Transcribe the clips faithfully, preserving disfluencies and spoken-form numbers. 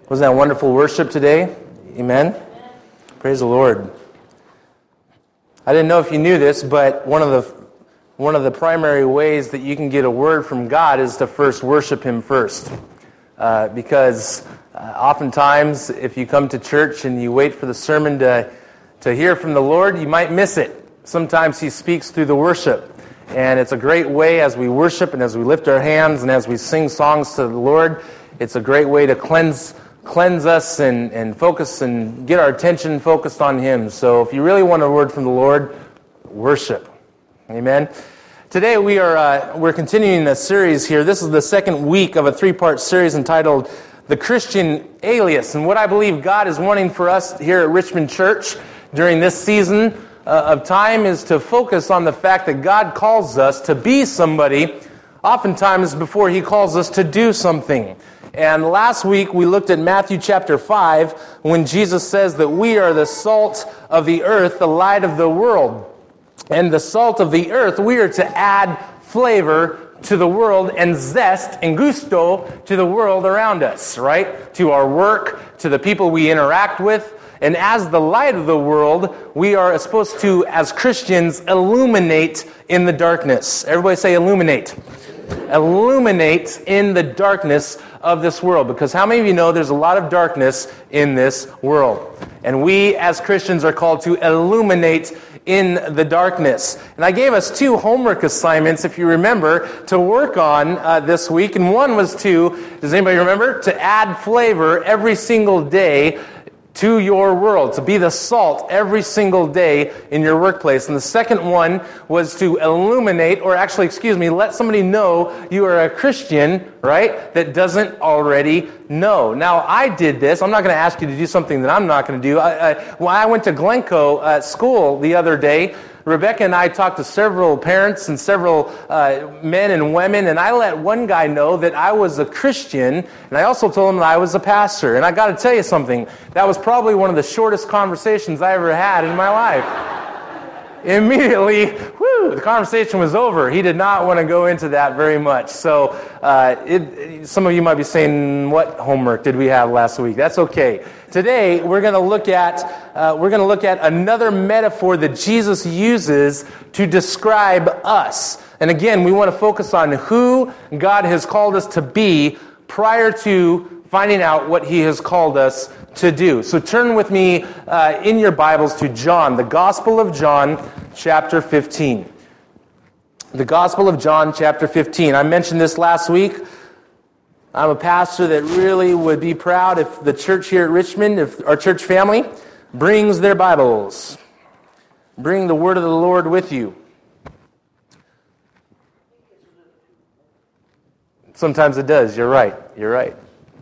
Wasn't that wonderful worship today? Amen? Amen. Praise the Lord. I didn't know if you knew this, but one of the one of the primary ways that you can get a word from God is to first worship Him first. Uh, because uh, oftentimes, if you come to church and you wait for the sermon to, to hear from the Lord, you might miss it. Sometimes He speaks through the worship. And it's a great way as we worship and as we lift our hands and as we sing songs to the Lord, it's a great way to cleanse cleanse us and, and focus and get our attention focused on Him. So if you really want a word from the Lord, worship. Amen. Today we are uh, we're continuing a series here. This is the second week of a three-part series entitled The Christian Alias. And what I believe God is wanting for us here at Richmond Church during this season uh, of time is to focus on the fact that God calls us to be somebody oftentimes before He calls us to do something. And last week we looked at Matthew chapter five when Jesus says that we are the salt of the earth, the light of the world. And the salt of the earth, we are to add flavor to the world and zest and gusto to the world around us, right? To our work, to the people we interact with. And as the light of the world, we are supposed to, as Christians, illuminate in the darkness. Everybody say illuminate. Illuminate in the darkness of this world. Because how many of you know there's a lot of darkness in this world? And we as Christians are called to illuminate in the darkness. And I gave us two homework assignments, if you remember, to work on uh, this week. And one was to, does anybody remember? To add flavor every single day to your world, to be the salt every single day in your workplace. And the second one was to illuminate, or actually, excuse me, let somebody know you are a Christian, right, that doesn't already know. Now, I did this. I'm not going to ask you to do something that I'm not going to do. I, I, when I went to Glencoe uh, school the other day, Rebecca and I talked to several parents and several uh, men and women, and I let one guy know that I was a Christian, and I also told him that I was a pastor. And I got to tell you something, that was probably one of the shortest conversations I ever had in my life. Immediately, whoo, the conversation was over. He did not want to go into that very much. So uh, it, some of you might be saying, what homework did we have last week? That's okay. Today, we're going to look at uh, we're going to look at another metaphor that Jesus uses to describe us. And again, we want to focus on who God has called us to be prior to finding out what He has called us to do. So turn with me uh, in your Bibles to John, the Gospel of John, chapter fifteen. The Gospel of John, chapter fifteen. I mentioned this last week. I'm a pastor that really would be proud if the church here at Richmond, if our church family, brings their Bibles. Bring the word of the Lord with you. Sometimes it does. You're right. You're right.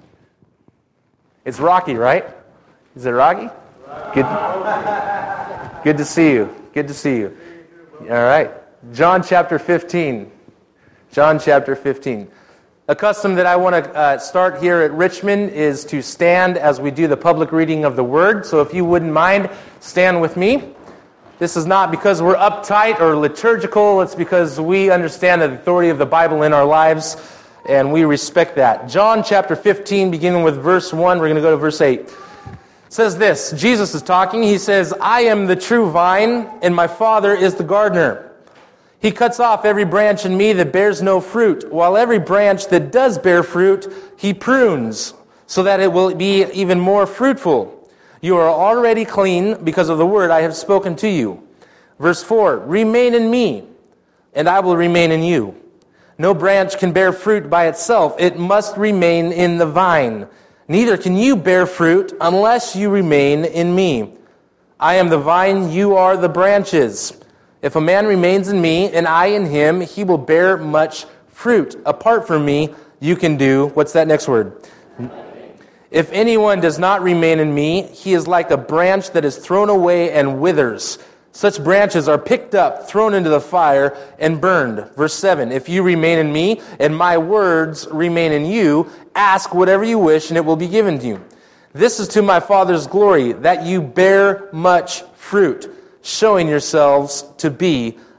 It's Rocky, right? Is it Rocky? Good. Good to see you. Good to see you. All right. John chapter fifteen. John chapter fifteen. A custom that I want to uh, start here at Richmond is to stand as we do the public reading of the Word. So if you wouldn't mind, stand with me. This is not because we're uptight or liturgical. It's because we understand the authority of the Bible in our lives, and we respect that. John chapter fifteen, beginning with verse one. We're going to go to verse eight. It says this. Jesus is talking. He says, I am the true vine, and my Father is the gardener. He cuts off every branch in me that bears no fruit, while every branch that does bear fruit, He prunes, so that it will be even more fruitful. You are already clean because of the word I have spoken to you. Verse four, remain in me, and I will remain in you. No branch can bear fruit by itself. It must remain in the vine. Neither can you bear fruit unless you remain in me. I am the vine, you are the branches. If a man remains in me and I in him, he will bear much fruit. Apart from me, you can do, what's that next word? If anyone does not remain in me, he is like a branch that is thrown away and withers. Such branches are picked up, thrown into the fire, and burned. Verse seven, if you remain in me and my words remain in you, ask whatever you wish and it will be given to you. This is to my Father's glory, that you bear much fruit, showing yourselves to be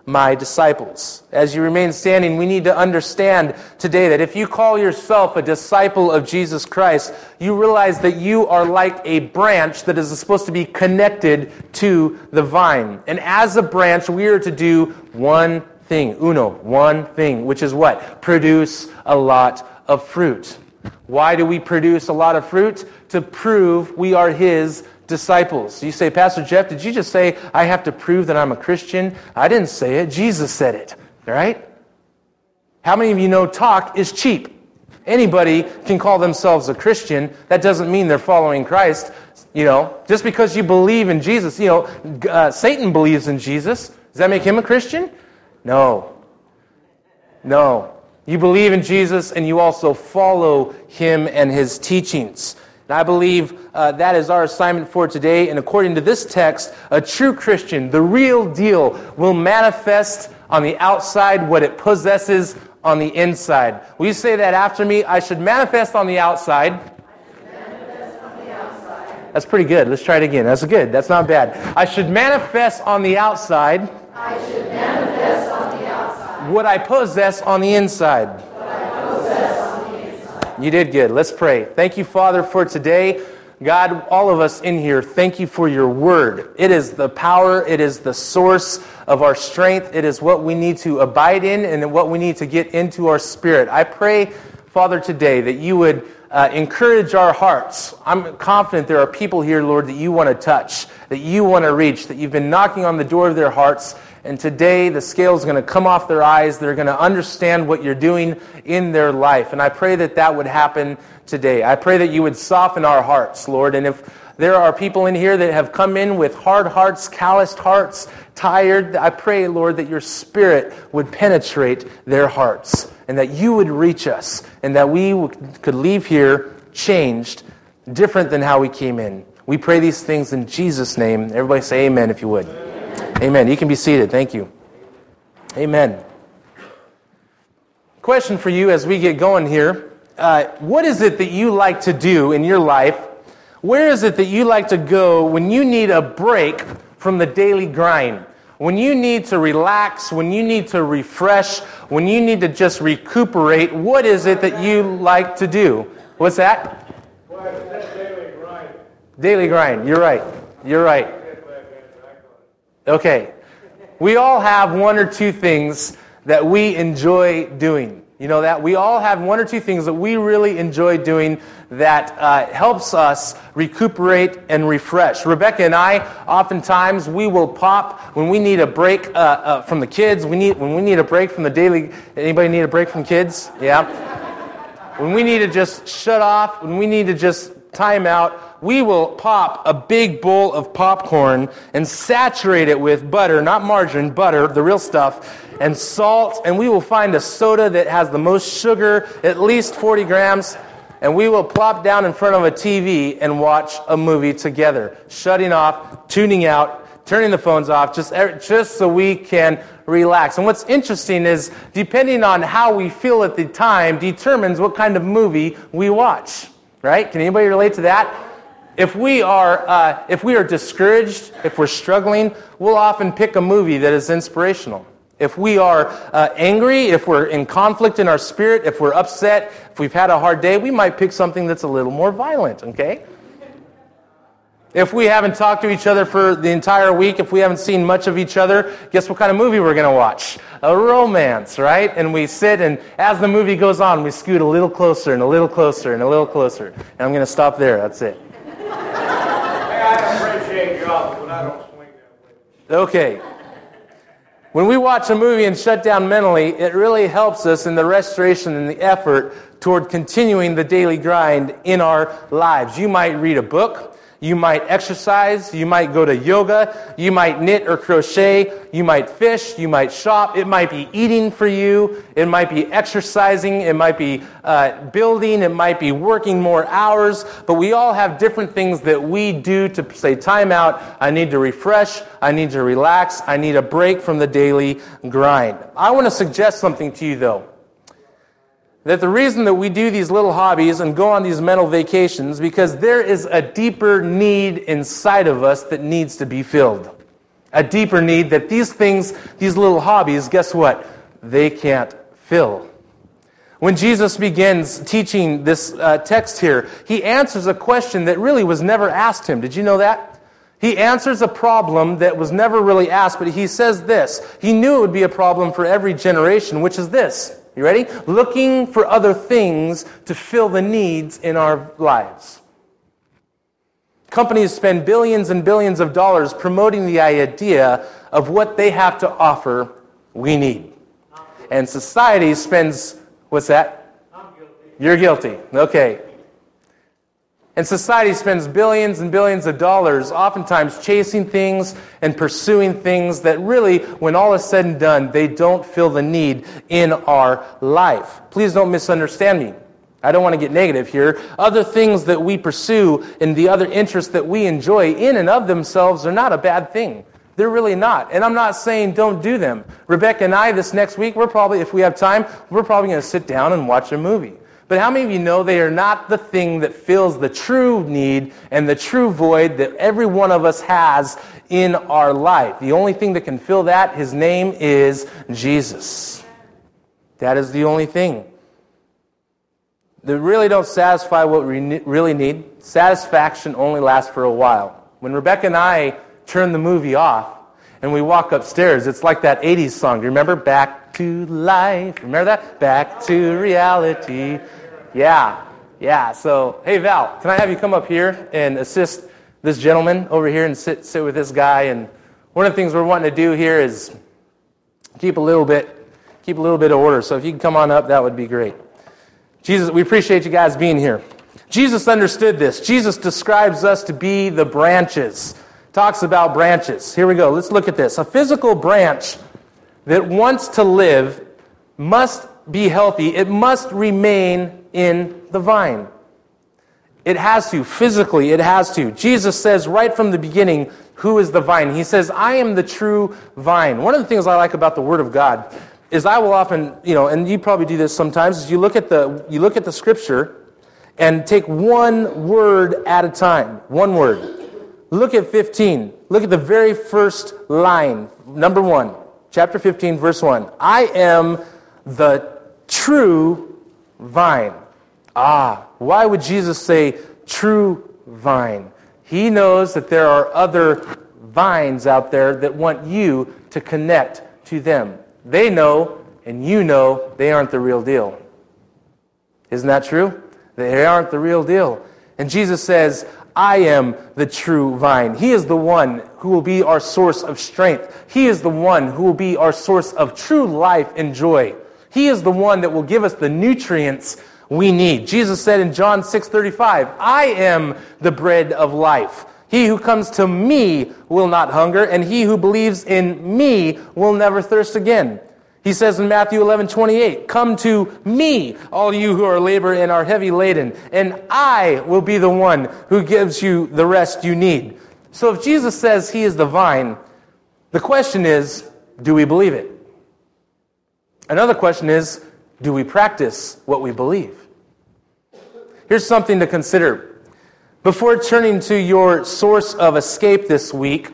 my disciples. As you remain standing, we need to understand today that if you call yourself a disciple of Jesus Christ, you realize that you are like a branch that is supposed to be connected to the vine. And as a branch, we are to do one thing, uno, one thing, which is what? Produce a lot of fruit. Why do we produce a lot of fruit? To prove we are His disciples. You say, Pastor Jeff, did you just say I have to prove that I'm a Christian? I didn't say it. Jesus said it. All right? How many of you know talk is cheap? Anybody can call themselves a Christian. That doesn't mean they're following Christ. You know, just because you believe in Jesus, you know, uh, Satan believes in Jesus. Does that make him a Christian? No. No. You believe in Jesus and you also follow Him and His teachings. And I believe uh, that is our assignment for today. And according to this text, a true Christian, the real deal, will manifest on the outside what it possesses on the inside. Will you say that after me? I should manifest on the outside. I should manifest on the outside. That's pretty good. Let's try it again. That's good. That's not bad. I should manifest on the outside. I should manifest on the outside. What I possess on the inside. What I possess on the inside. You did good. Let's pray. Thank you, Father, for today. God, all of us in here, thank you for your word. It is the power, it is the source of our strength. It is what we need to abide in and what we need to get into our spirit. I pray, Father, today that you would uh, encourage our hearts. I'm confident there are people here, Lord, that you want to touch, that you want to reach, that you've been knocking on the door of their hearts. And today the scale's going to come off their eyes. They're going to understand what you're doing in their life. And I pray that that would happen today. I pray that you would soften our hearts, Lord. And if there are people in here that have come in with hard hearts, calloused hearts, tired, I pray, Lord, that your Spirit would penetrate their hearts and that you would reach us and that we could leave here changed, different than how we came in. We pray these things in Jesus' name. Everybody say amen if you would. Amen. Amen. You can be seated. Thank you. Amen. Question for you as we get going here. Uh, what is it that you like to do in your life? Where is it that you like to go when you need a break from the daily grind? When you need to relax, when you need to refresh, when you need to just recuperate, what is it that you like to do? What's that? Well, it's daily grind. Daily grind. You're right. You're right. Okay. We all have one or two things that we enjoy doing. You know that? We all have one or two things that we really enjoy doing that uh, helps us recuperate and refresh. Rebecca and I, oftentimes, we will pop when we need a break uh, uh, from the kids. We need When we need a break from the daily... Anybody need a break from kids? Yeah? When we need to just shut off, when we need to just time out, we will pop a big bowl of popcorn and saturate it with butter, not margarine, butter, the real stuff, and salt, and we will find a soda that has the most sugar, at least forty grams, and we will plop down in front of a T V and watch a movie together, shutting off, tuning out, turning the phones off, just, just so we can relax. And what's interesting is, depending on how we feel at the time, determines what kind of movie we watch. Right? Can anybody relate to that? If we are uh, if we are discouraged, if we're struggling, we'll often pick a movie that is inspirational. If we are uh, angry, if we're in conflict in our spirit, if we're upset, if we've had a hard day, we might pick something that's a little more violent, okay? If we haven't talked to each other for the entire week, if we haven't seen much of each other, guess what kind of movie we're going to watch? A romance, right? And we sit, and as the movie goes on, we scoot a little closer and a little closer and a little closer. And I'm going to stop there. That's it. I appreciate y'all, but I don't swing that way. Okay. When we watch a movie and shut down mentally, it really helps us in the restoration and the effort toward continuing the daily grind in our lives. You might read a book. You might exercise, you might go to yoga, you might knit or crochet, you might fish, you might shop, it might be eating for you, it might be exercising, it might be uh, building, it might be working more hours, but we all have different things that we do to say, time out, I need to refresh, I need to relax, I need a break from the daily grind. I want to suggest something to you though. That the reason that we do these little hobbies and go on these mental vacations because there is a deeper need inside of us that needs to be filled. A deeper need that these things, these little hobbies, guess what? They can't fill. When Jesus begins teaching this uh, text here, he answers a question that really was never asked him. Did you know that? He answers a problem that was never really asked, but he says this. He knew it would be a problem for every generation, which is this. You ready? Looking for other things to fill the needs in our lives. Companies spend billions and billions of dollars promoting the idea of what they have to offer we need. And society spends... What's that? I'm guilty. You're guilty. Okay. And society spends billions and billions of dollars oftentimes chasing things and pursuing things that really, when all is said and done, they don't fill the need in our life. Please don't misunderstand me. I don't want to get negative here. Other things that we pursue and the other interests that we enjoy in and of themselves are not a bad thing. They're really not. And I'm not saying don't do them. Rebecca and I, this next week, we're probably, if we have time, we're probably going to sit down and watch a movie. But how many of you know they are not the thing that fills the true need and the true void that every one of us has in our life? The only thing that can fill that, his name is Jesus. That is the only thing. They really don't satisfy what we really need. Satisfaction only lasts for a while. When Rebecca and I turn the movie off and we walk upstairs, it's like that eighties song. Do you remember? Back to life. Remember that? Back to reality. Yeah. Yeah. So, hey, Val, can I have you come up here and assist this gentleman over here and sit sit with this guy? And one of the things we're wanting to do here is keep a little bit keep a little bit of order. So if you can come on up, that would be great. Jesus, we appreciate you guys being here. Jesus understood this. Jesus describes us to be the branches. Talks about branches. Here we go. Let's look at this. A physical branch that wants to live must be healthy. It must remain in the vine. It has to. Physically, it has to. Jesus says right from the beginning, who is the vine? He says, I am the true vine. One of the things I like about the Word of God is I will often, you know, and you probably do this sometimes, is you look at the you look at the Scripture and take one word at a time. One word. Look at fifteen. Look at the very first line. Number one. Chapter fifteen, verse one. I am the true vine. Ah, why would Jesus say true vine? He knows that there are other vines out there that want you to connect to them. They know, and you know, they aren't the real deal. Isn't that true? They aren't the real deal. And Jesus says, I am the true vine. He is the one who will be our source of strength. He is the one who will be our source of true life and joy. He is the one that will give us the nutrients we need. Jesus said in John six thirty-five, I am the bread of life. He who comes to me will not hunger, and he who believes in me will never thirst again. He says in Matthew eleven twenty-eight, come to me, all you who are labor and are heavy laden, and I will be the one who gives you the rest you need. So if Jesus says he is the vine, the question is, do we believe it? Another question is, do we practice what we believe? Here's something to consider. Before turning to your source of escape this week,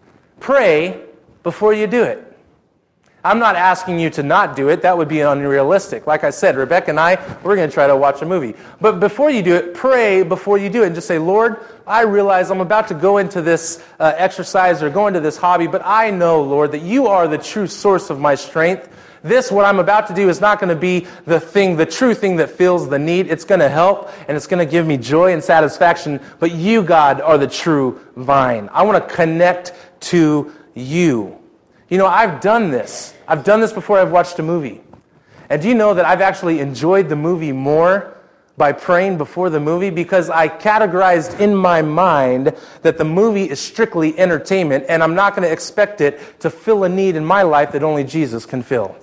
pray before you do it. I'm not asking you to not do it. That would be unrealistic. Like I said, Rebecca and I, we're going to try to watch a movie. But before you do it, pray before you do it and just say, Lord, I realize I'm about to go into this uh, exercise or go into this hobby, but I know, Lord, that you are the true source of my strength. This, what I'm about to do, is not going to be the thing, the true thing that fills the need. It's going to help, and it's going to give me joy and satisfaction. But you, God, are the true vine. I want to connect to you. You know, I've done this. I've done this before I've watched a movie. And do you know that I've actually enjoyed the movie more by praying before the movie? Because I categorized in my mind that the movie is strictly entertainment, and I'm not going to expect it to fill a need in my life that only Jesus can fill.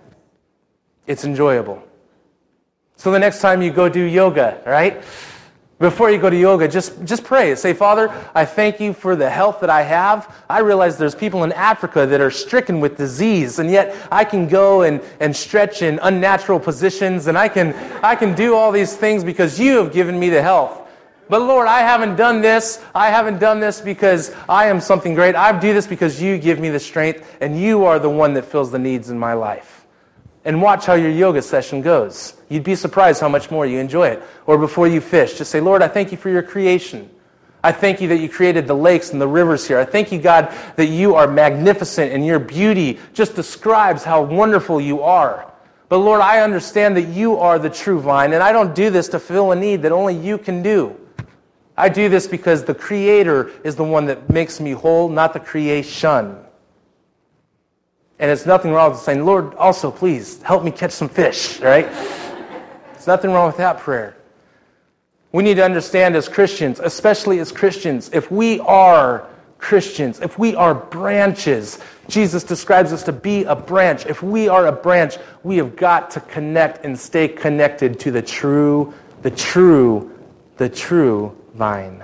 It's enjoyable. So the next time you go do yoga, right? Before you go to yoga, just, just pray. Say, Father, I thank you for the health that I have. I realize there's people in Africa that are stricken with disease, and yet I can go and, and stretch in unnatural positions, and I can, I can do all these things because you have given me the health. But Lord, I haven't done this. I haven't done this because I am something great. I do this because you give me the strength, and you are the one that fills the needs in my life. And watch how your yoga session goes. You'd be surprised how much more you enjoy it. Or before you fish, just say, Lord, I thank you for your creation. I thank you that you created the lakes and the rivers here. I thank you, God, that you are magnificent, and your beauty just describes how wonderful you are. But Lord, I understand that you are the true vine, and I don't do this to fill a need that only you can do. I do this because the Creator is the one that makes me whole, not the creation. And it's nothing wrong with saying, Lord, also, please, help me catch some fish, right? There's nothing wrong with that prayer. We need to understand as Christians, especially as Christians, if we are Christians, if we are branches, Jesus describes us to be a branch. If we are a branch, we have got to connect and stay connected to the true, the true, the true vine.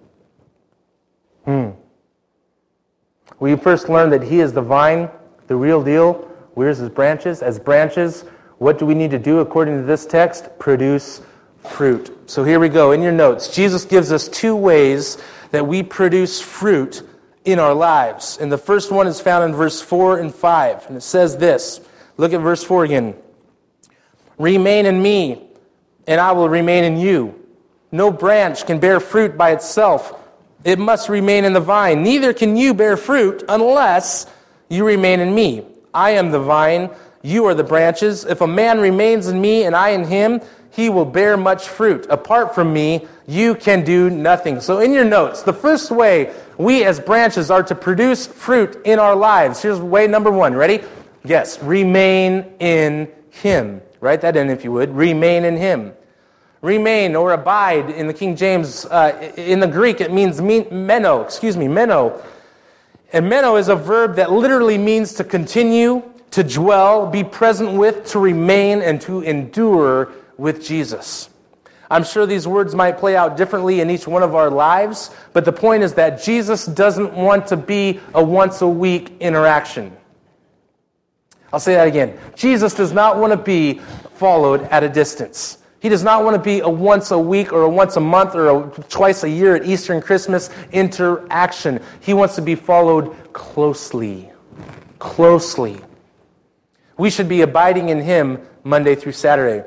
Hmm. We first learned that He is the vine, the real deal. We're His branches. As branches, what do we need to do according to this text? Produce fruit. So here we go. In your notes, Jesus gives us two ways that we produce fruit in our lives. And the first one is found in verse four and five. And it says this. Look at verse four again. Remain in me, and I will remain in you. No branch can bear fruit by itself. It must remain in the vine. Neither can you bear fruit unless you remain in me. I am the vine, you are the branches. If a man remains in me and I in him, he will bear much fruit. Apart from me, you can do nothing. So in your notes, the first way we as branches are to produce fruit in our lives. Here's way number one. Ready? Yes. Remain in Him. Write that in if you would. Remain in Him. Remain or abide in the King James. Uh, in the Greek, it means meno. Excuse me, meno. And meno is a verb that literally means to continue, to dwell, be present with, to remain, and to endure with Jesus. I'm sure these words might play out differently in each one of our lives, but the point is that Jesus doesn't want to be a once-a-week interaction. I'll say that again. Jesus does not want to be followed at a distance. He does not want to be a once a week or a once a month or a twice a year at Easter and Christmas interaction. He wants to be followed closely. Closely. We should be abiding in Him Monday through Saturday.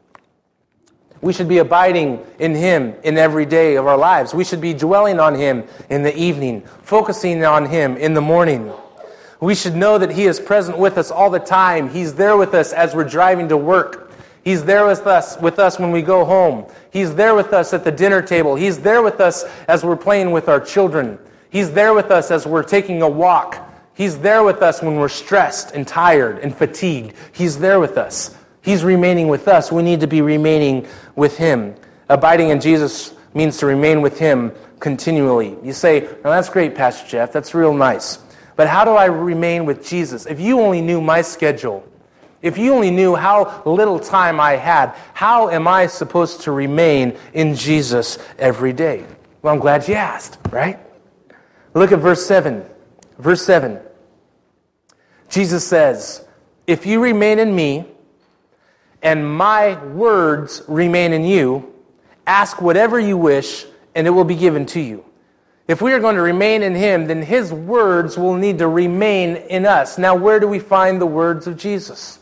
We should be abiding in Him in every day of our lives. We should be dwelling on Him in the evening, focusing on Him in the morning. We should know that He is present with us all the time. He's there with us as we're driving to work. He's there with us, with us when we go home. He's there with us at the dinner table. He's there with us as we're playing with our children. He's there with us as we're taking a walk. He's there with us when we're stressed and tired and fatigued. He's there with us. He's remaining with us. We need to be remaining with Him. Abiding in Jesus means to remain with Him continually. You say, "Now that's great, Pastor Jeff. That's real nice. But how do I remain with Jesus? If you only knew my schedule, if you only knew how little time I had, how am I supposed to remain in Jesus every day?" Well, I'm glad you asked, right? Look at verse seven. Verse seven. Jesus says, "If you remain in me, and my words remain in you, ask whatever you wish, and it will be given to you." If we are going to remain in Him, then His words will need to remain in us. Now, where do we find the words of Jesus?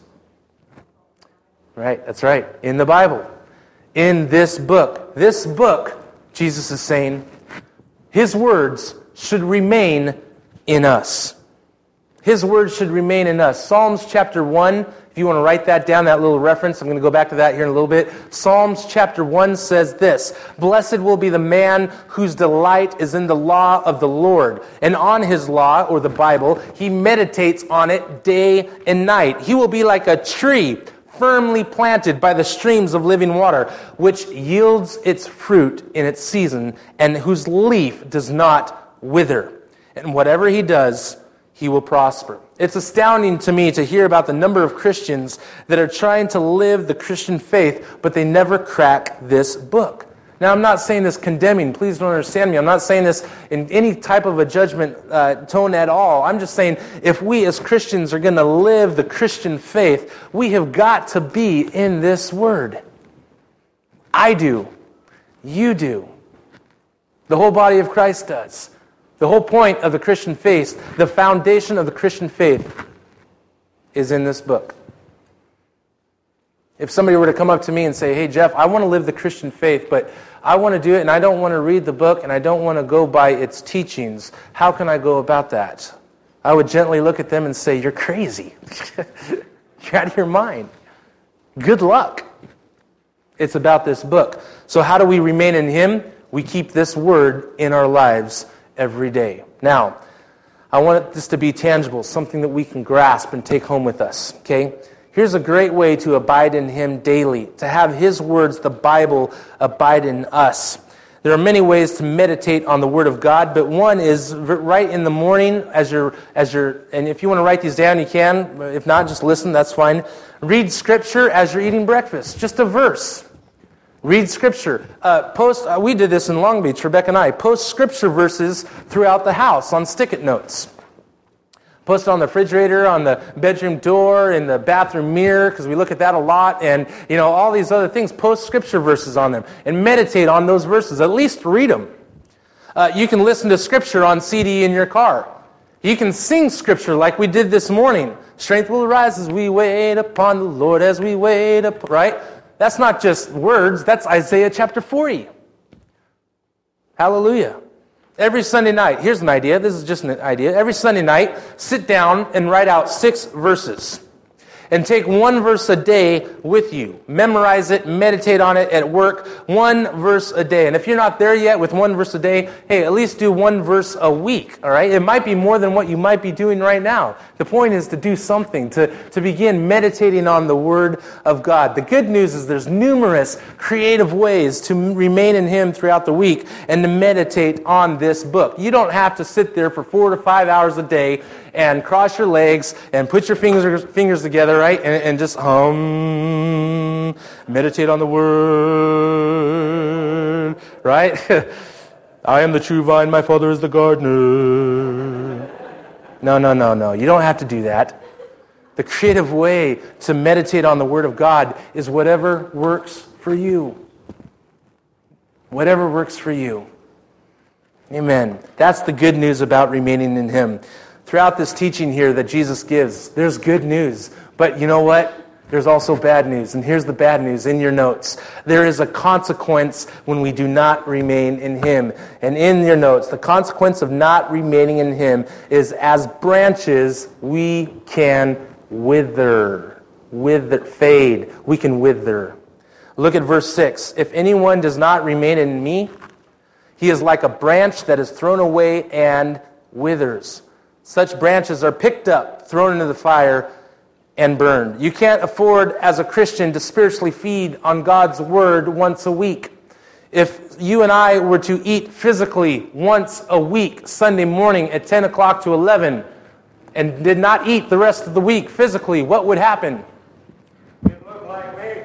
Right, that's right, in the Bible. In this book. This book, Jesus is saying, His words should remain in us. His words should remain in us. Psalms chapter one, if you want to write that down, that little reference, I'm going to go back to that here in a little bit. Psalms chapter one says this, "Blessed will be the man whose delight is in the law of the Lord. And on His law," or the Bible, "he meditates on it day and night. He will be like a tree firmly planted by the streams of living water, which yields its fruit in its season, and whose leaf does not wither. And whatever he does, he will prosper." It's astounding to me to hear about the number of Christians that are trying to live the Christian faith, but they never crack this book. Now, I'm not saying this condemning. Please don't understand me. I'm not saying this in any type of a judgment uh, tone at all. I'm just saying if we as Christians are going to live the Christian faith, we have got to be in this Word. I do. You do. The whole body of Christ does. The whole point of the Christian faith, the foundation of the Christian faith, is in this book. If somebody were to come up to me and say, hey, Jeff, I want to live the Christian faith, but I want to do it and I don't want to read the book and I don't want to go by its teachings, how can I go about that? I would gently look at them and say, you're crazy. You're out of your mind. Good luck. It's about this book. So how do we remain in Him? We keep this word in our lives every day. Now, I want this to be tangible, something that we can grasp and take home with us, okay? Here's a great way to abide in Him daily, to have His words, the Bible, abide in us. There are many ways to meditate on the Word of God, but one is right in the morning as you're, as you're, and if you want to write these down, you can. If not, just listen, that's fine. Read Scripture as you're eating breakfast, just a verse. Read Scripture. Uh, post. Uh, we did this in Long Beach, Rebecca and I. Post Scripture verses throughout the house on stick-it notes. Post it on the refrigerator, on the bedroom door, in the bathroom mirror, because we look at that a lot, and you know all these other things. Post Scripture verses on them and meditate on those verses. At least read them. Uh, you can listen to Scripture on C D in your car. You can sing Scripture like we did this morning. Strength will rise as we wait upon the Lord, as we wait up. Right? That's not just words. That's Isaiah chapter forty. Hallelujah. Every Sunday night, here's an idea. This is just an idea. Every Sunday night, sit down and write out six verses. And take one verse a day with you. Memorize it, meditate on it at work. One verse a day. And if you're not there yet with one verse a day, hey, at least do one verse a week. All right? It might be more than what you might be doing right now. The point is to do something, to, to begin meditating on the Word of God. The good news is there's numerous creative ways to remain in Him throughout the week and to meditate on this book. You don't have to sit there for four to five hours a day and cross your legs and put your fingers fingers together, right? And, and just hum, meditate on the Word, right? I am the true vine, my Father is the gardener. No, no, no, no. You don't have to do that. The creative way to meditate on the Word of God is whatever works for you. Whatever works for you. Amen. That's the good news about remaining in Him. Throughout this teaching here that Jesus gives, there's good news. But you know what? There's also bad news. And here's the bad news in your notes. There is a consequence when we do not remain in Him. And in your notes, the consequence of not remaining in Him is as branches, we can wither. Wither, fade. We can wither. Look at verse six. If anyone does not remain in me, he is like a branch that is thrown away and withers. Such branches are picked up, thrown into the fire, and burned. You can't afford, as a Christian, to spiritually feed on God's Word once a week. If you and I were to eat physically once a week, Sunday morning at ten o'clock to eleven, and did not eat the rest of the week physically, what would happen? It looked like me.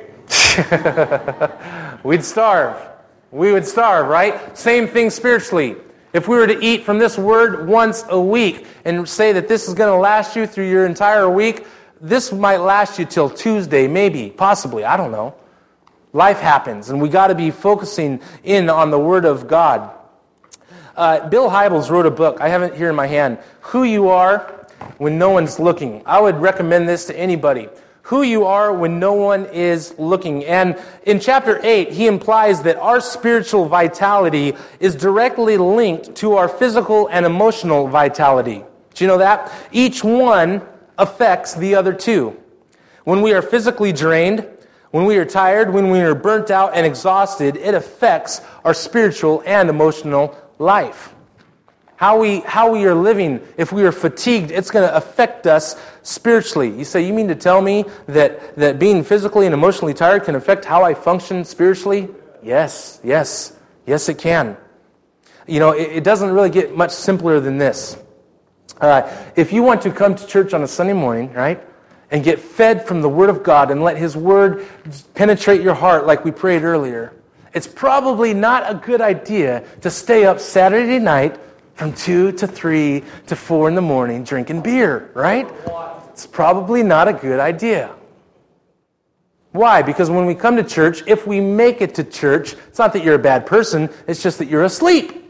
We'd starve. We would starve, right? Same thing spiritually. If we were to eat from this Word once a week and say that this is going to last you through your entire week, this might last you till Tuesday, maybe, possibly, I don't know. Life happens, and we got to be focusing in on the Word of God. Uh, Bill Hybels wrote a book, I have it here in my hand, Who You Are When No One's Looking. I would recommend this to anybody. Who you are when no one is looking. And in chapter eight, he implies that our spiritual vitality is directly linked to our physical and emotional vitality. Do you know that? Each one affects the other two. When we are physically drained, when we are tired, when we are burnt out and exhausted, it affects our spiritual and emotional life. How we how we are living, if we are fatigued, it's going to affect us spiritually. You say, you mean to tell me that, that being physically and emotionally tired can affect how I function spiritually? Yes, yes, yes it can. You know, it, it doesn't really get much simpler than this. Uh, if you want to come to church on a Sunday morning, right, and get fed from the Word of God and let His Word penetrate your heart like we prayed earlier, it's probably not a good idea to stay up Saturday night from two to three to four in the morning drinking beer, right? It's probably not a good idea. Why? Because when we come to church, if we make it to church, it's not that you're a bad person, it's just that you're asleep.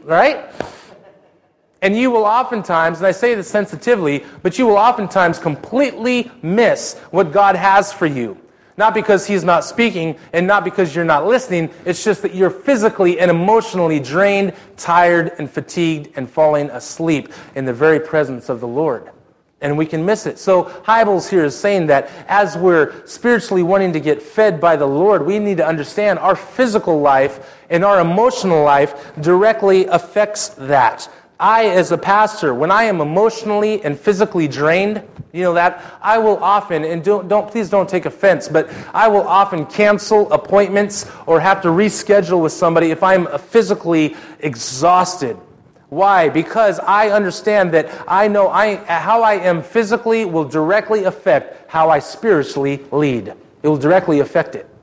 right? And you will oftentimes, and I say this sensitively, but you will oftentimes completely miss what God has for you. Not because He's not speaking and not because you're not listening. It's just that you're physically and emotionally drained, tired, and fatigued and falling asleep in the very presence of the Lord. And we can miss it. So Hybels here is saying that as we're spiritually wanting to get fed by the Lord, we need to understand our physical life and our emotional life directly affects that. I, as a pastor, when I am emotionally and physically drained, you know that, I will often, and don't, don't please don't take offense, but I will often cancel appointments or have to reschedule with somebody if I'm physically exhausted. Why? Because I understand that I know I how I am physically will directly affect how I spiritually lead. It will directly affect it.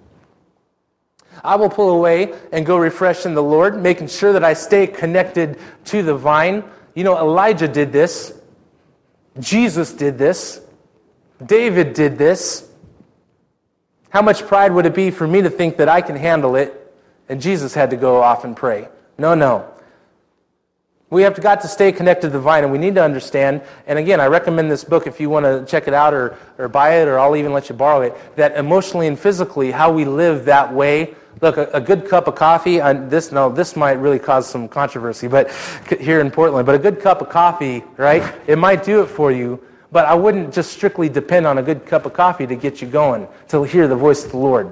I will pull away and go refresh in the Lord, making sure that I stay connected to the vine. You know, Elijah did this. Jesus did this. David did this. How much pride would it be for me to think that I can handle it, and Jesus had to go off and pray? No, no. We have got to stay connected to the vine, and we need to understand, and again, I recommend this book if you want to check it out or, or buy it, or I'll even let you borrow it, that emotionally and physically, how we live that way. Look, a, a good cup of coffee, and this no, this might really cause some controversy, but here in Portland, but a good cup of coffee, right, it might do it for you, but I wouldn't just strictly depend on a good cup of coffee to get you going, to hear the voice of the Lord.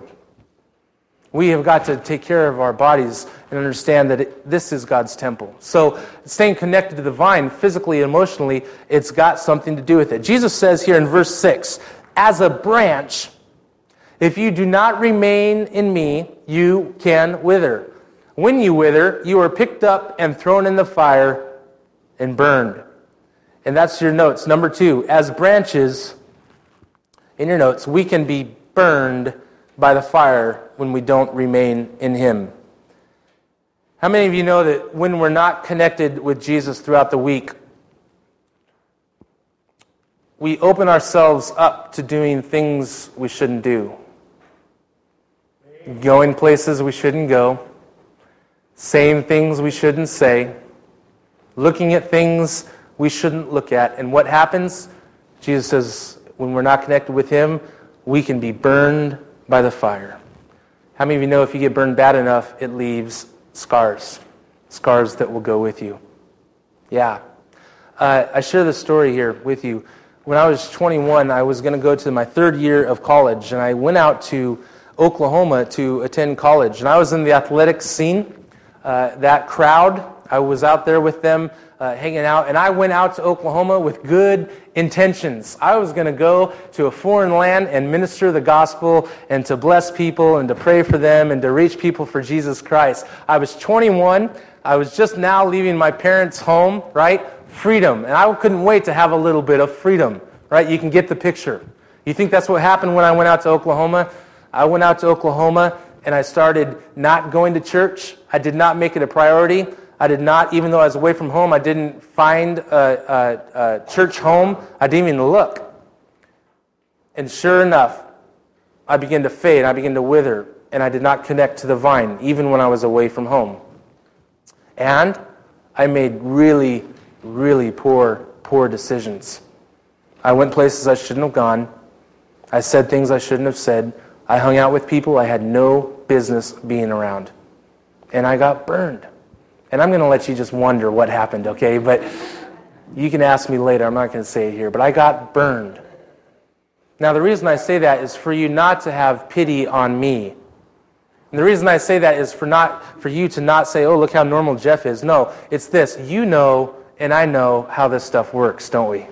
We have got to take care of our bodies and understand that it, this is God's temple. So staying connected to the vine, physically, emotionally, it's got something to do with it. Jesus says here in verse six, as a branch, if you do not remain in me, you can wither. When you wither, you are picked up and thrown in the fire and burned. And that's your notes. Number two, as branches, in your notes, we can be burned by the fire when we don't remain in Him. How many of you know that when we're not connected with Jesus throughout the week, we open ourselves up to doing things we shouldn't do? Going places we shouldn't go, saying things we shouldn't say, looking at things we shouldn't look at. And what happens? Jesus says, when we're not connected with Him, we can be burned by the fire. How many of you know if you get burned bad enough, it leaves scars? Scars that will go with you. Yeah. Uh, I share this story here with you. When I was twenty-one, I was going to go to my third year of college, and I went out to Oklahoma to attend college. And I was in the athletics scene. Uh, that crowd, I was out there with them, uh, hanging out. And I went out to Oklahoma with good intentions. I was going to go to a foreign land and minister the gospel and to bless people and to pray for them and to reach people for Jesus Christ. I was twenty-one. I was just now leaving my parents' home, right? Freedom. And I couldn't wait to have a little bit of freedom, right? You can get the picture. You think that's what happened when I went out to Oklahoma? I went out to Oklahoma and I started not going to church. I did not make it a priority. I did not, even though I was away from home, I didn't find a, a, a church home. I didn't even look. And sure enough, I began to fade, I began to wither, and I did not connect to the vine, even when I was away from home. And I made really, really poor, poor decisions. I went places I shouldn't have gone. I said things I shouldn't have said. I hung out with people I had no business being around. And I got burned. And I'm going to let you just wonder what happened, okay? But you can ask me later. I'm not going to say it here. But I got burned. Now, the reason I say that is for you not to have pity on me. And the reason I say that is for not for you to not say, oh, look how normal Jeff is. No, it's this. You know and I know how this stuff works, don't we?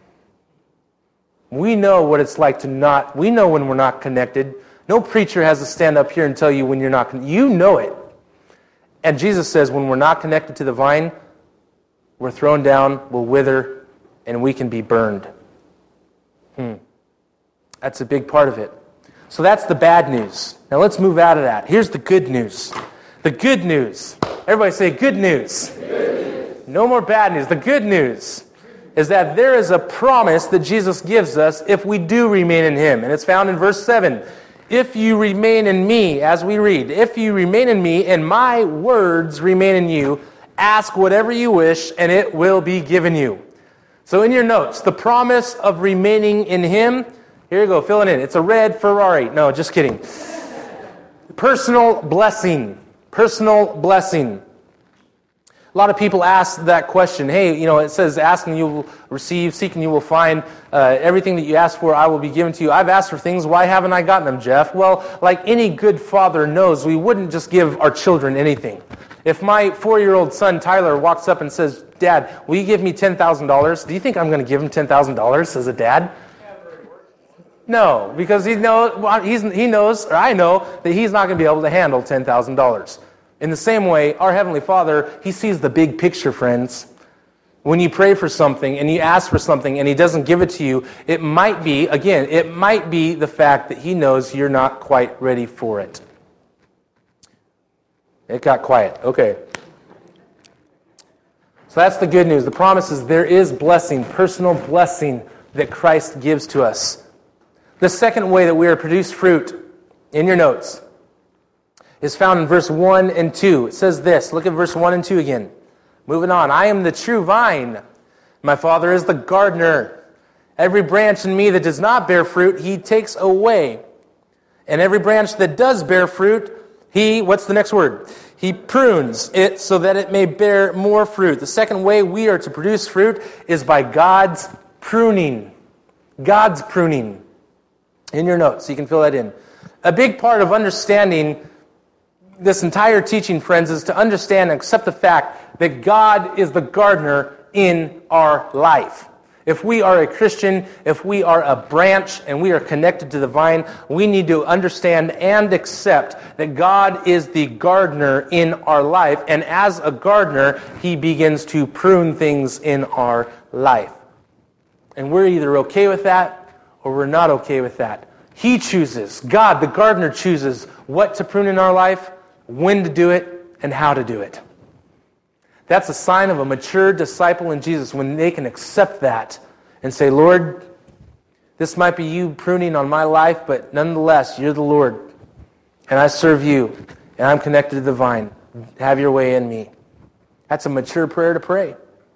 We know what it's like to not, we know when we're not connected. No preacher has to stand up here and tell you when you're not connected. You know it. And Jesus says when we're not connected to the vine, we're thrown down, we'll wither, and we can be burned. Hmm. That's a big part of it. So that's the bad news. Now let's move out of that. Here's the good news. The good news. Everybody say good news. Good news. No more bad news. The good news is that there is a promise that Jesus gives us if we do remain in Him. And it's found in verse seven. If you remain in me, as we read, if you remain in me and my words remain in you, Ask whatever you wish, and it will be given you. So in your notes, the promise of remaining in Him. Here you go, fill it in. It's a red Ferrari. No, just kidding. Personal blessing. Personal blessing. A lot of people ask that question. Hey, you know, it says, asking you will receive, seeking you will find. Uh, everything that you ask for, I will be given to you. I've asked for things. Why haven't I gotten them, Jeff? Well, like any good father knows, we wouldn't just give our children anything. If my four-year-old son, Tyler, walks up and says, Dad, will you give me ten thousand dollars? Do you think I'm going to give him ten thousand dollars as a dad? No, because he knows, he's, he knows, or I know, that he's not going to be able to handle ten thousand dollars. In the same way, our Heavenly Father, He sees the big picture, friends. When you pray for something and you ask for something and He doesn't give it to you, it might be, again, it might be the fact that He knows you're not quite ready for it. It got quiet. Okay. So that's the good news. The promise is there is blessing, personal blessing that Christ gives to us. The second way that we are produced fruit, in your notes, is found in verse one and two. It says this. Look at verse one and two again. Moving on. I am the true vine. My Father is the gardener. Every branch in me that does not bear fruit, He takes away. And every branch that does bear fruit, He, what's the next word? He prunes it so that it may bear more fruit. The second way we are to produce fruit is by God's pruning. God's pruning. In your notes, you can fill that in. A big part of understanding this entire teaching, friends, is to understand and accept the fact that God is the gardener in our life. If we are a Christian, if we are a branch and we are connected to the vine, we need to understand and accept that God is the gardener in our life. And as a gardener, He begins to prune things in our life. And we're either okay with that or we're not okay with that. He chooses, God, the gardener, chooses what to prune in our life, when to do it, and how to do it. That's a sign of a mature disciple in Jesus when they can accept that and say, Lord, this might be you pruning on my life, but nonetheless, you're the Lord, and I serve you, and I'm connected to the vine. Have your way in me. That's a mature prayer to pray.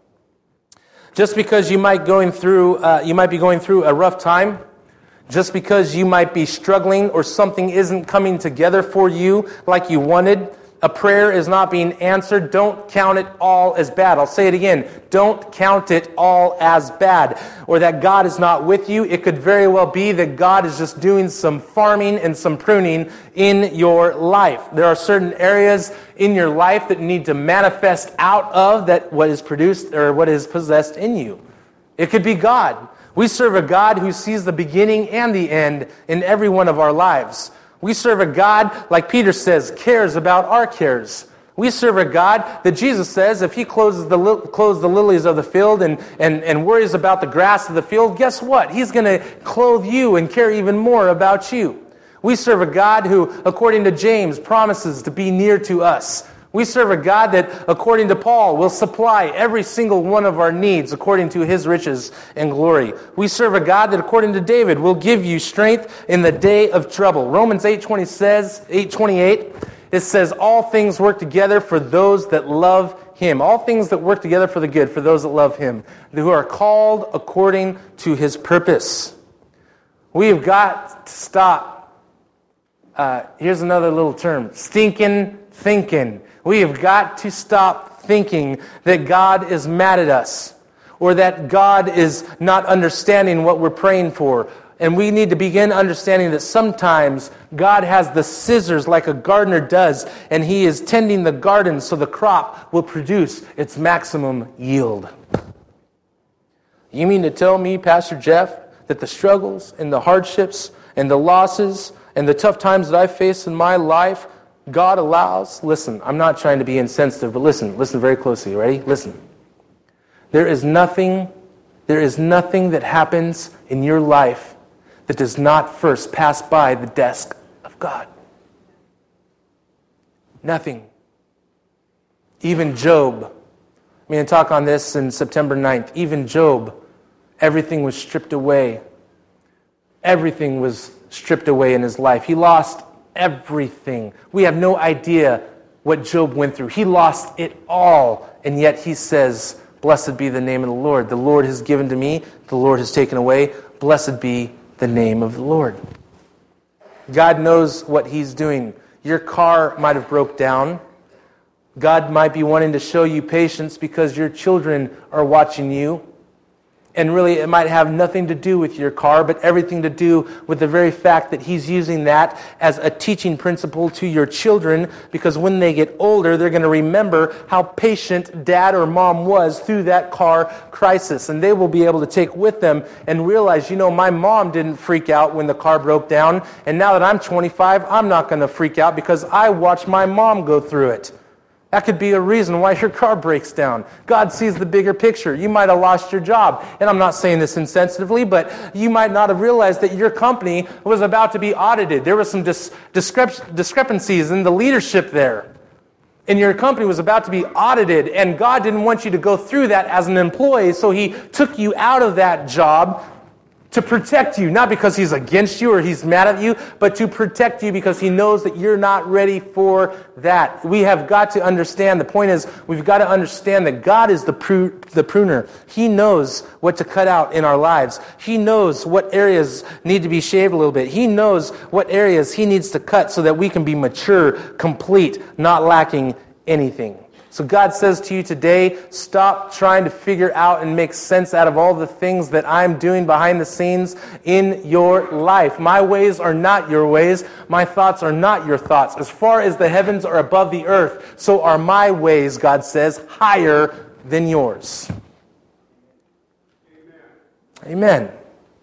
Just because you might going through, uh, you might be going through a rough time, just because you might be struggling or something isn't coming together for you like you wanted, a prayer is not being answered, don't count it all as bad. I'll say it again. Don't count it all as bad. Or that God is not with you. It could very well be that God is just doing some farming and some pruning in your life. There are certain areas in your life that need to manifest out of that what is produced or what is possessed in you. It could be God. We serve a God who sees the beginning and the end in every one of our lives. We serve a God, like Peter says, cares about our cares. We serve a God that Jesus says, if He clothes the, clothes the lilies of the field and, and, and worries about the grass of the field, guess what? He's going to clothe you and care even more about you. We serve a God who, according to James, promises to be near to us. We serve a God that, according to Paul, will supply every single one of our needs according to His riches and glory. We serve a God that, according to David, will give you strength in the day of trouble. Romans eight twenty says, eight twenty-eight, it says, all things work together for those that love Him. All things that work together for the good, for those that love Him, who are called according to His purpose. We have got to stop. Uh, here's another little term, stinking thinking. We have got to stop thinking that God is mad at us or that God is not understanding what we're praying for. And we need to begin understanding that sometimes God has the scissors like a gardener does, and He is tending the garden so the crop will produce its maximum yield. You mean to tell me, Pastor Jeff, that the struggles and the hardships and the losses and the tough times that I face in my life, God allows? Listen, I'm not trying to be insensitive, but listen, listen very closely, ready? Listen. There is nothing, there is nothing that happens in your life that does not first pass by the desk of God. Nothing. Even Job. I'm going to talk on this in September ninth. Even Job, everything was stripped away. Everything was stripped away in his life. He lost everything. We have no idea what Job went through. He lost it all, and yet he says, blessed be the name of the Lord. The Lord has given to me, the Lord has taken away. Blessed be the name of the Lord. God knows what he's doing. Your car might have broke down. God might be wanting to show you patience because your children are watching you. And really, it might have nothing to do with your car, but everything to do with the very fact that he's using that as a teaching principle to your children, because when they get older, they're going to remember how patient dad or mom was through that car crisis. And they will be able to take with them and realize, you know, my mom didn't freak out when the car broke down, and now that I'm twenty-five, I'm not going to freak out because I watched my mom go through it. That could be a reason why your car breaks down. God sees the bigger picture. You might have lost your job. And I'm not saying this insensitively, but you might not have realized that your company was about to be audited. There were some dis- discrep- discrepancies in the leadership there. And your company was about to be audited. And God didn't want you to go through that as an employee, so he took you out of that job to protect you, not because he's against you or he's mad at you, but to protect you because he knows that you're not ready for that. We have got to understand, the point is, we've got to understand that God is the pru- the pruner. He knows what to cut out in our lives. He knows what areas need to be shaved a little bit. He knows what areas he needs to cut so that we can be mature, complete, not lacking anything. So God says to you today, stop trying to figure out and make sense out of all the things that I'm doing behind the scenes in your life. My ways are not your ways. My thoughts are not your thoughts. As far as the heavens are above the earth, so are my ways, God says, higher than yours. Amen. Amen.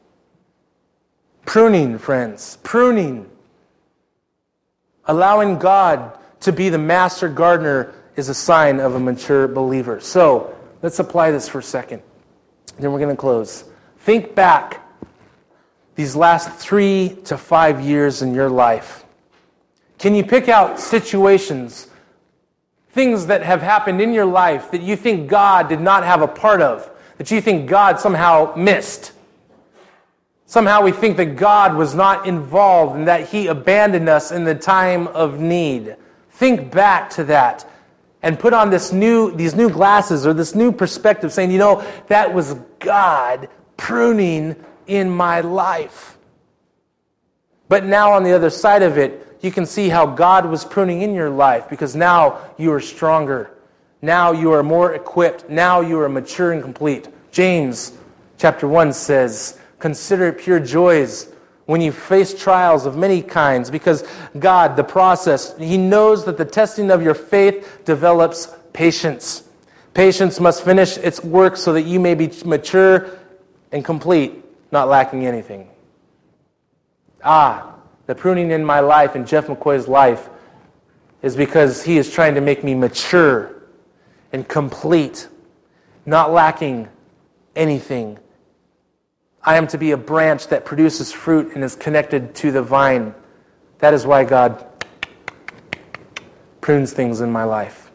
Pruning, friends. Pruning. Allowing God to be the master gardener is a sign of a mature believer. So, let's apply this for a second. Then we're going to close. Think back these last three to five years in your life. Can you pick out situations, things that have happened in your life that you think God did not have a part of, that you think God somehow missed? Somehow we think that God was not involved and that he abandoned us in the time of need. Think back to that. And put on this new, these new glasses or this new perspective saying, you know, that was God pruning in my life. But now on the other side of it, you can see how God was pruning in your life because now you are stronger. Now you are more equipped. Now you are mature and complete. James chapter one says, consider it pure joys when you face trials of many kinds, because God, the process, he knows that the testing of your faith develops patience. Patience must finish its work so that you may be mature and complete, not lacking anything. Ah, the pruning in my life, in Jeff McCoy's life, is because he is trying to make me mature and complete, not lacking anything. I am to be a branch that produces fruit and is connected to the vine. That is why God prunes things in my life.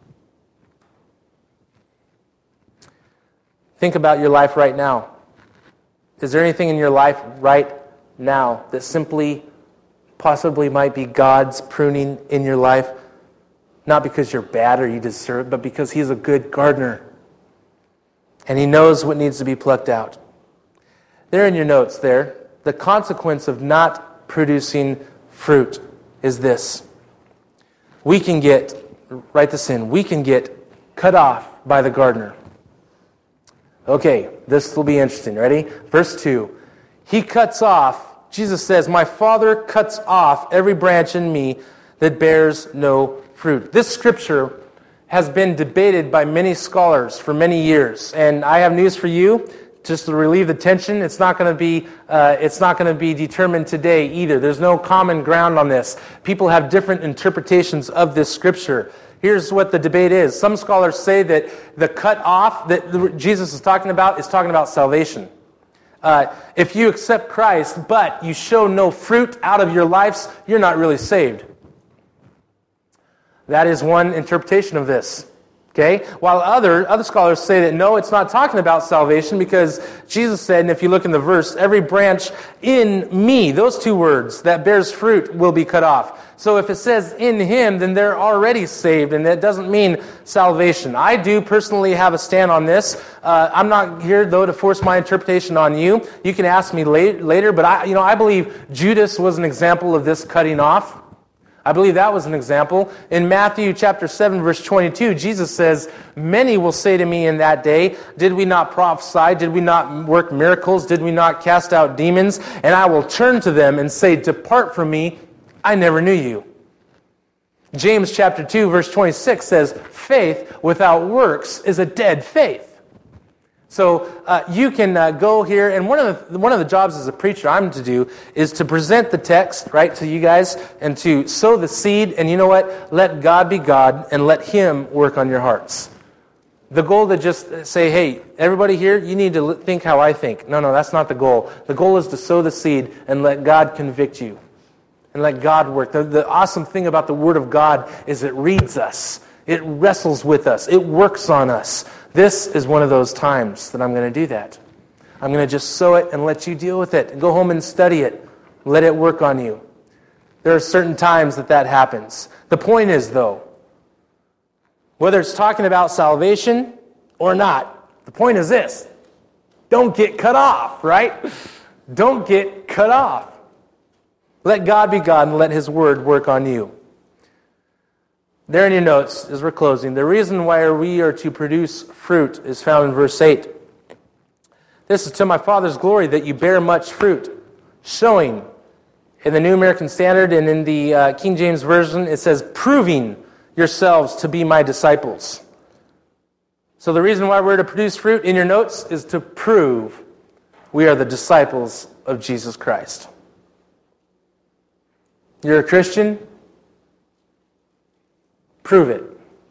Think about your life right now. Is there anything in your life right now that simply, possibly might be God's pruning in your life? Not because you're bad or you deserve it, but because he's a good gardener. And he knows what needs to be plucked out. There in your notes there, the consequence of not producing fruit is this. We can get, write this in, we can get cut off by the gardener. Okay, this will be interesting. Ready? Verse two. He cuts off, Jesus says, my Father cuts off every branch in me that bears no fruit. This scripture has been debated by many scholars for many years. And I have news for you. Just to relieve the tension, it's not going to be uh, it's not going to be determined today either. There's no common ground on this. People have different interpretations of this scripture. Here's what the debate is. Some scholars say that the cut off that Jesus is talking about is talking about salvation. Uh, if you accept Christ, but you show no fruit out of your lives, you're not really saved. That is one interpretation of this. Okay? While other other scholars say that no, it's not talking about salvation because Jesus said, and if you look in the verse, every branch in me, those two words, that bears fruit will be cut off. So if it says in him, then they're already saved, and that doesn't mean salvation. I do personally have a stand on this. Uh, I'm not here, though, to force my interpretation on you. You can ask me late, later, but I, you know, I believe Judas was an example of this cutting off. I believe that was an example. In Matthew chapter seven, verse twenty-two, Jesus says, "Many will say to me in that day, did we not prophesy? Did we not work miracles? Did we not cast out demons? And I will turn to them and say, depart from me, I never knew you." James chapter two, verse twenty-six says, "Faith without works is a dead faith." So uh, you can uh, go here, and one of the one of the jobs as a preacher I'm to do is to present the text, right, to you guys, and to sow the seed, and you know what? Let God be God, and let Him work on your hearts. The goal to just say, hey, everybody here, you need to think how I think. No, no, that's not the goal. The goal is to sow the seed and let God convict you, and let God work. The, the awesome thing about the Word of God is it reads us. It wrestles with us. It works on us. This is one of those times that I'm going to do that. I'm going to just sow it and let you deal with it. Go home and study it. Let it work on you. There are certain times that that happens. The point is, though, whether it's talking about salvation or not, the point is this. Don't get cut off, right? Don't get cut off. Let God be God and let His Word work on you. There in your notes, as we're closing, the reason why we are to produce fruit is found in verse eight. "This is to my Father's glory that you bear much fruit, showing," in the New American Standard and in the uh, King James Version, it says, "proving yourselves to be my disciples." So the reason why we're to produce fruit in your notes is to prove we are the disciples of Jesus Christ. You're a Christian? Prove it.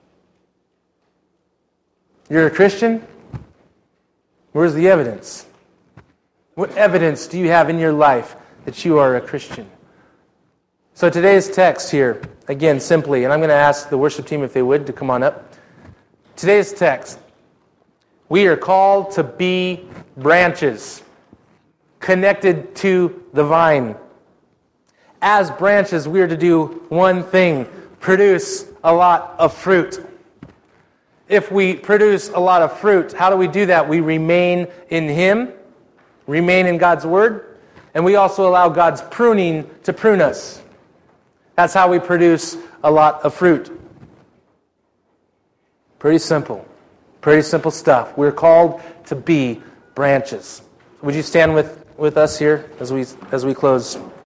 You're a Christian? Where's the evidence? What evidence do you have in your life that you are a Christian? So today's text here, again, simply, and I'm going to ask the worship team if they would to come on up. Today's text, we are called to be branches connected to the vine. As branches, we are to do one thing: produce a lot of fruit. If we produce a lot of fruit, how do we do that? We remain in Him, remain in God's Word, and we also allow God's pruning to prune us. That's how we produce a lot of fruit. Pretty simple. Pretty simple stuff. We're called to be branches. Would you stand with, with us here as we as we close?